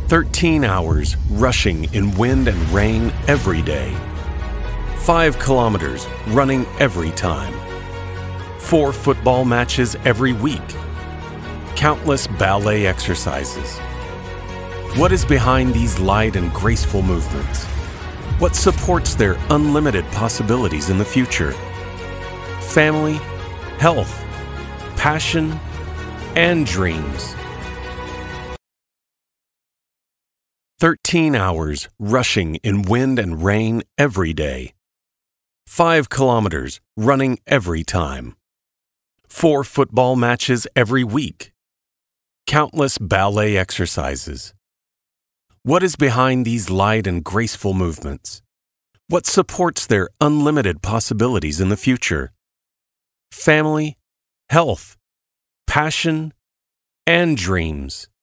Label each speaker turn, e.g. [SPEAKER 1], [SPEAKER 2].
[SPEAKER 1] 13 hours rushing in wind and rain every day. 5 kilometers running every time. 4 football matches every week. Countless ballet exercises. What is behind these light and graceful movements? What supports their unlimited possibilities in the future? Family, health, passion, and dreams. 13 hours rushing in wind and rain every day. 5 kilometers running every time. 4 football matches every week. Countless ballet exercises. What is behind these light and graceful movements? What supports their unlimited possibilities in the future? Family, health, passion, and dreams.